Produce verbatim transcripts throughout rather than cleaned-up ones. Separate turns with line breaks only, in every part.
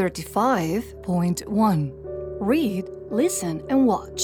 thirty-five point one. Read, listen, and watch.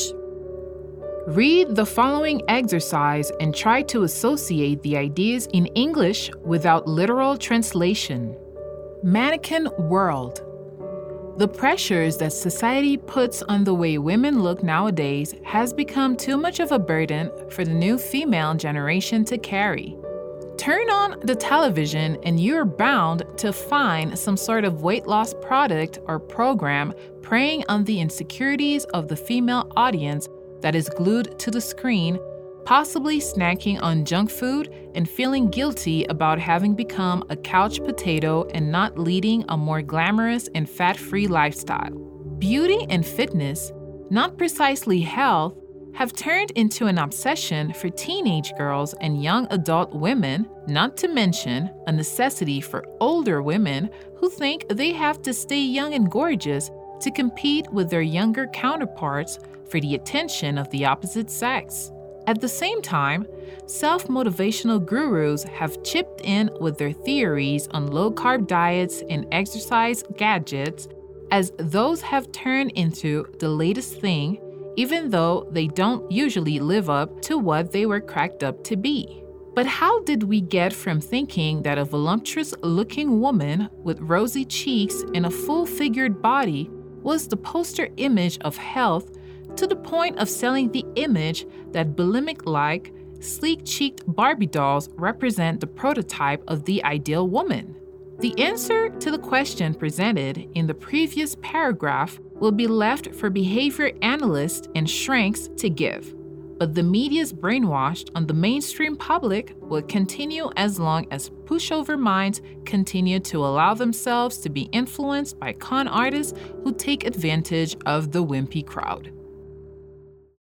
Read the following exercise and try to associate the ideas in English without literal translation. Mannequin world. The pressures that society puts on the way women look nowadays has become too much of a burden for the new female generation to carry. Turn on the television and you're bound to find some sort of weight loss product or program preying on the insecurities of the female audience that is glued to the screen, possibly snacking on junk food and feeling guilty about having become a couch potato and not leading a more glamorous and fat-free lifestyle. Beauty and fitness, not precisely health, have turned into an obsession for teenage girls and young adult women, not to mention a necessity for older women who think they have to stay young and gorgeous to compete with their younger counterparts for the attention of the opposite sex. At the same time, self-motivational gurus have chipped in with their theories on low-carb diets and exercise gadgets, as those have turned into the latest thing, even though they don't usually live up to what they were cracked up to be. But how did we get from thinking that a voluptuous-looking woman with rosy cheeks and a full-figured body was the poster image of health to the point of selling the image that bulimic-like, sleek-cheeked Barbie dolls represent the prototype of the ideal woman? The answer to the question presented in the previous paragraph will be left for behavior analysts and shrinks to give, but the media's brainwash on the mainstream public will continue as long as pushover minds continue to allow themselves to be influenced by con artists who take advantage of the wimpy crowd.